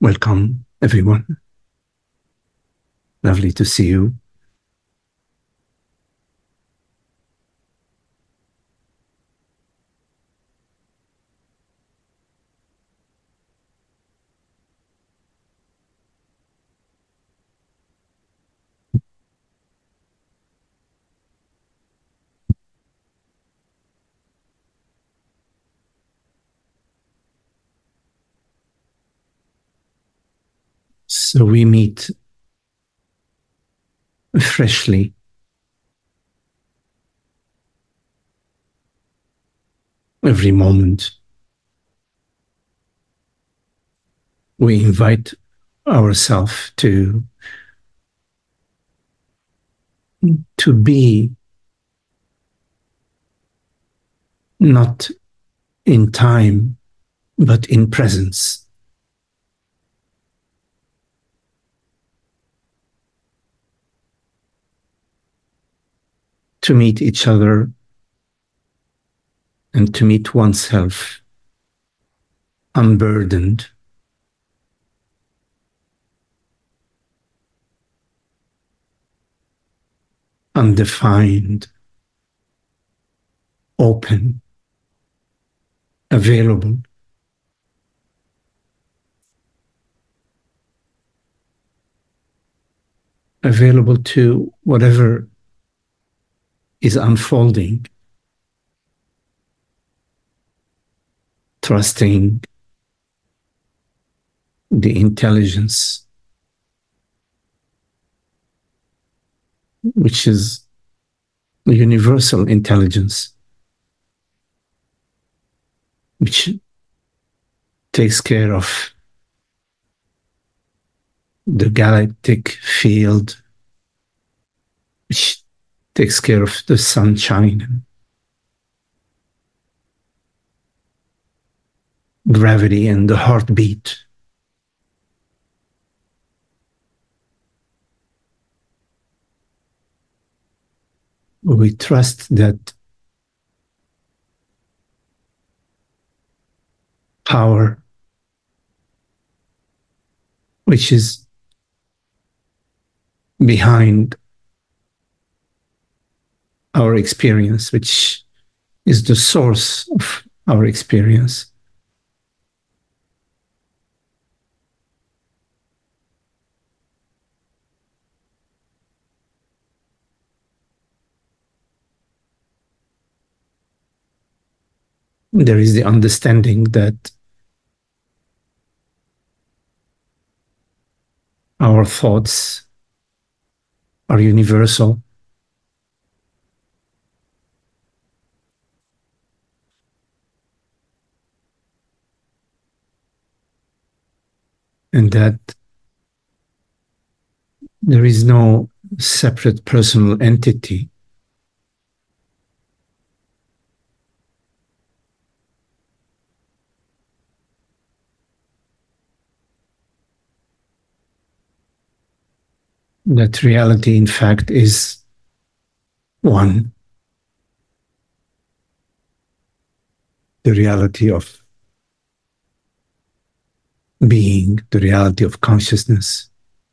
Welcome, everyone. Lovely to see you. So we meet freshly every moment. We invite ourselves to be not in time, but in presence. To meet each other and to meet oneself unburdened, undefined, open, available. Available to whatever is unfolding, trusting the intelligence, which is universal intelligence, which takes care of the galactic field, which takes care of the sunshine, gravity, and the heartbeat. We trust that power, which is behind our experience, which is the source of our experience. There is the understanding that our thoughts are universal, and that there is no separate personal entity, that reality, in fact, is one, the reality of being, the reality of consciousness.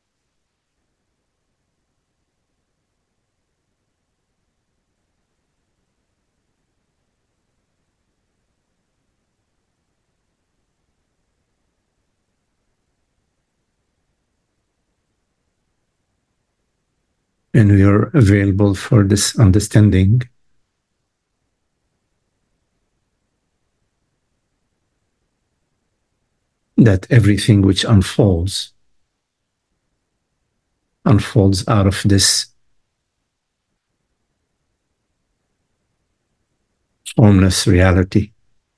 And we are available for this understanding that everything which unfolds out of this formless reality.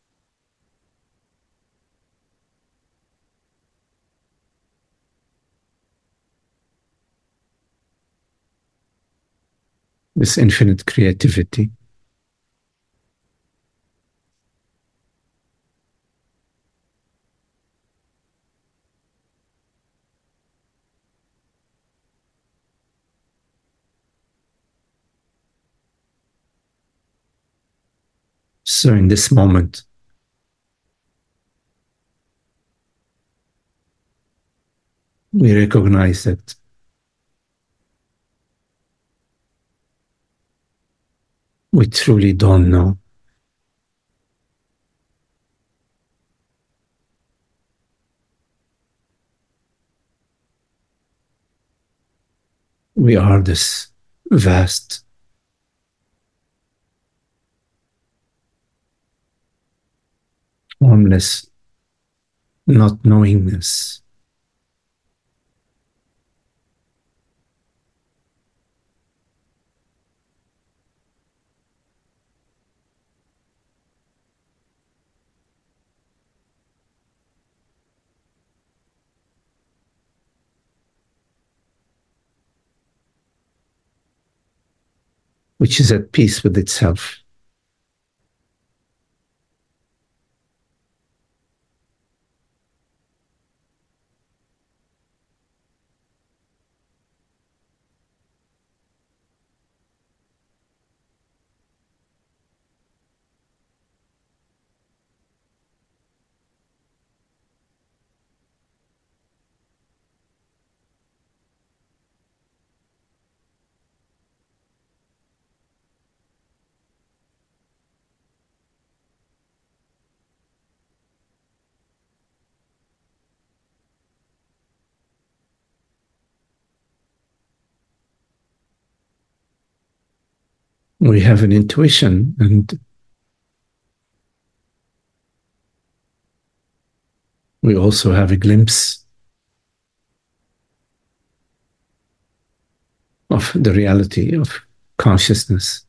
This infinite creativity. So in this moment, we recognize that we truly don't know. We are this vast, formless not knowingness, which is at peace with itself. We have an intuition, and we also have a glimpse of the reality of consciousness.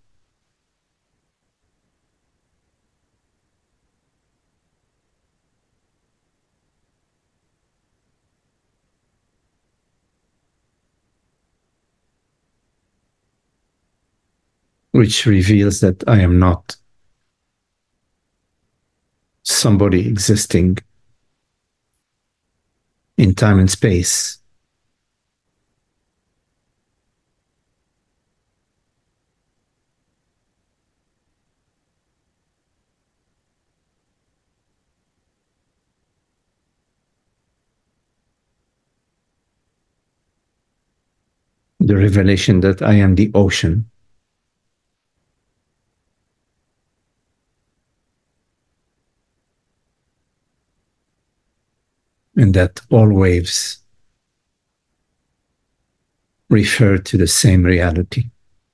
Which reveals that I am not somebody existing in time and space. The revelation that I am the ocean, and that all waves refer to the same reality.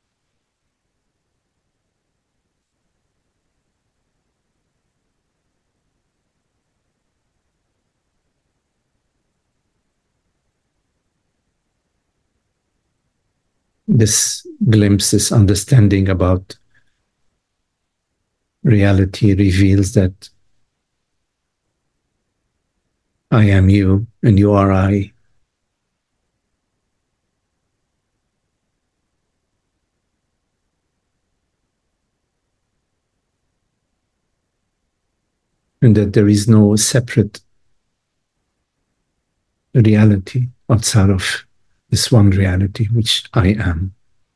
This glimpse, this understanding about reality reveals that I am you and you are I. And that there is no separate reality outside of this one reality, which I am.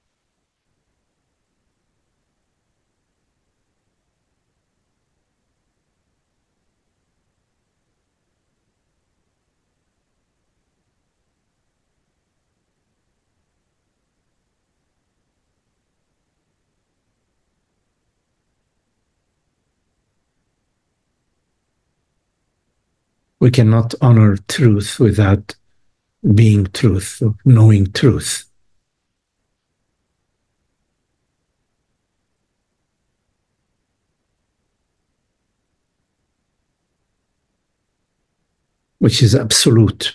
We cannot honor truth without being truth, or knowing truth. Which is absolute.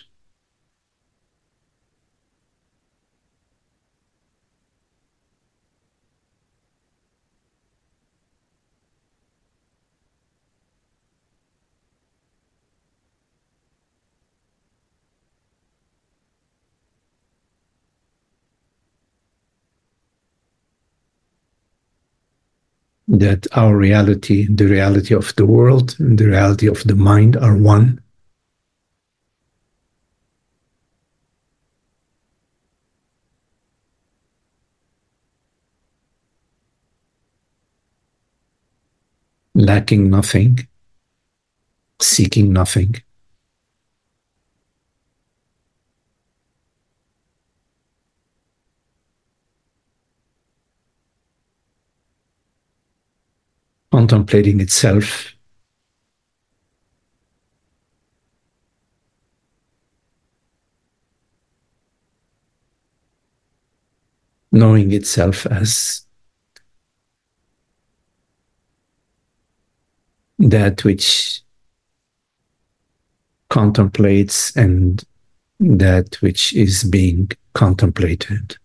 That our reality, the reality of the world, and the reality of the mind are one. Lacking nothing, seeking nothing. contemplating itself, knowing itself as that which contemplates and that which is being contemplated.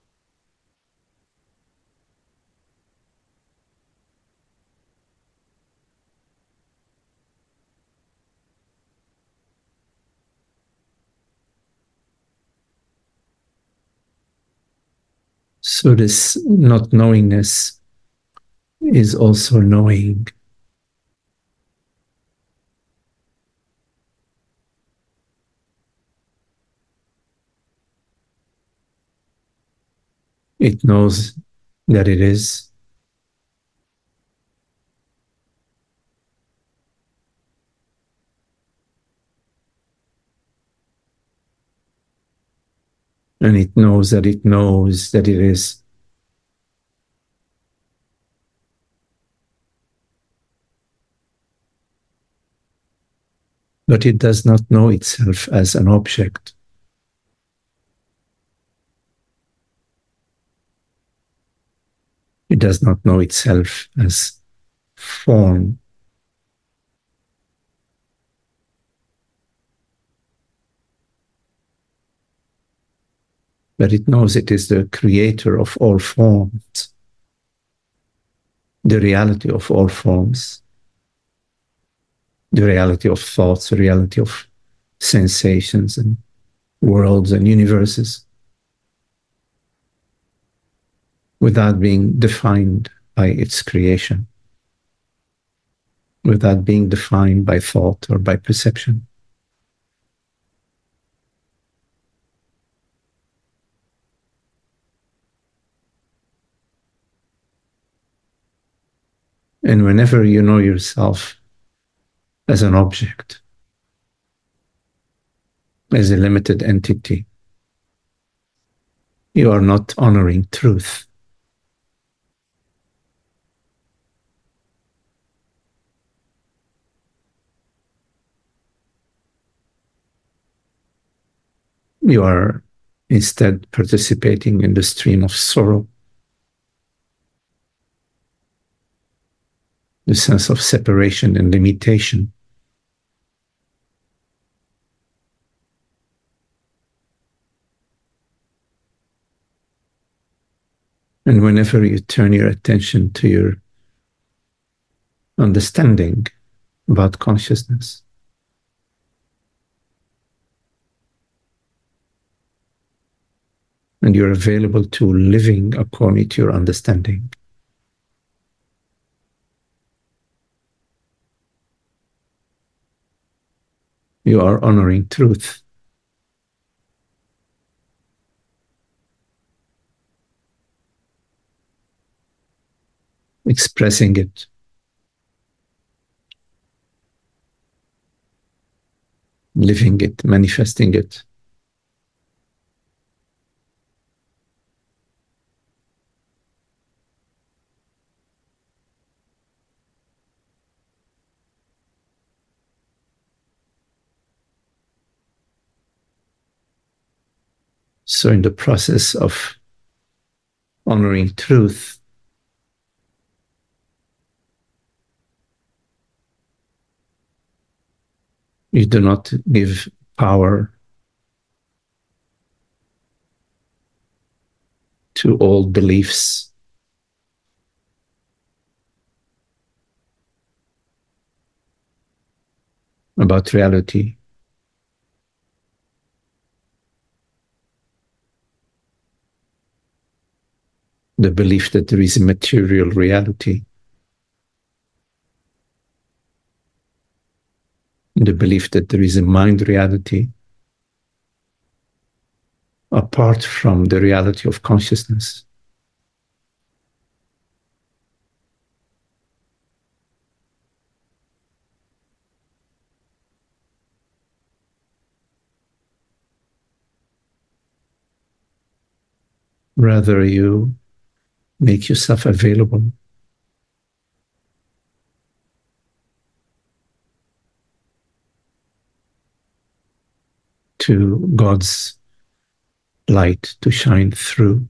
So this not knowingness is also knowing. It knows that it is. And it knows that it knows that it is. But it does not know itself as an object. It does not know itself as form. But it knows it is the creator of all forms, the reality of all forms, the reality of thoughts, the reality of sensations and worlds and universes, without being defined by its creation, without being defined by thought or by perception. And whenever you know yourself as an object, as a limited entity, you are not honoring truth. You are instead participating in the stream of sorrow, the sense of separation and limitation. And whenever you turn your attention to your understanding about consciousness, and you're available to living according to your understanding, you are honoring truth. Expressing it, living it, manifesting it. So, in the process of honoring truth, you do not give power to old beliefs, about reality. The belief that there is a material reality, the belief that there is a mind reality apart from the reality of consciousness. Rather, you make yourself available to God's light to shine through.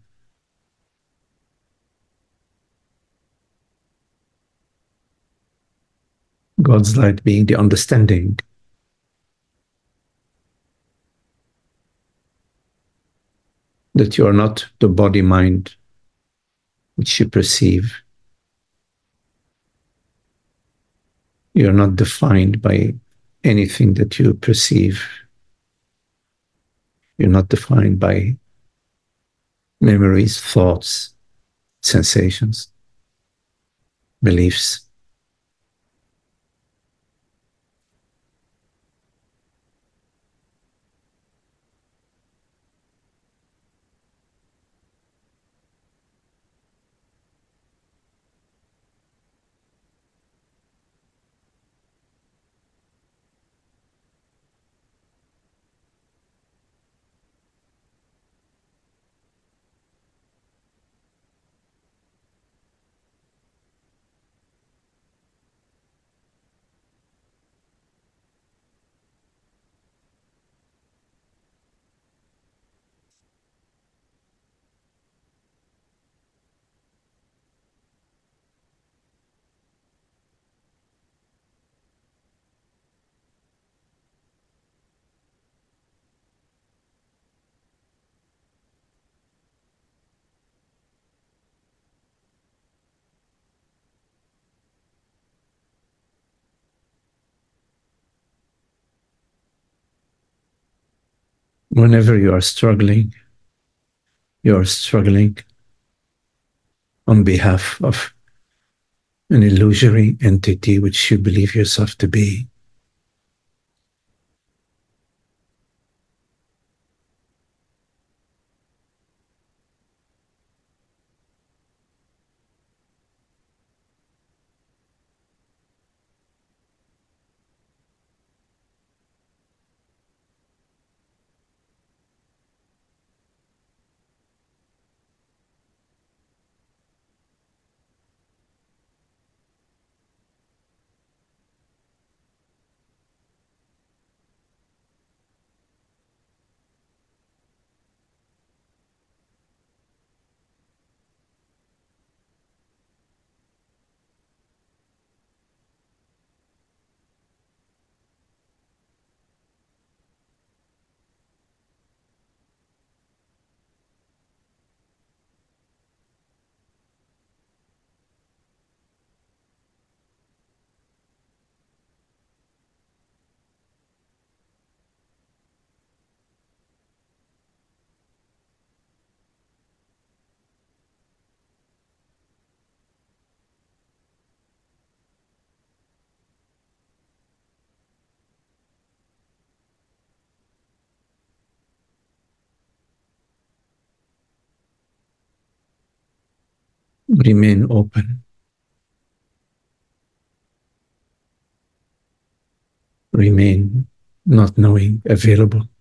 God's light being the understanding that you are not the body mind which you perceive. You are not defined by anything that you perceive. You're not defined by memories, thoughts, sensations, beliefs. Whenever you are struggling on behalf of an illusory entity which you believe yourself to be. Remain open. Remain not knowing, available.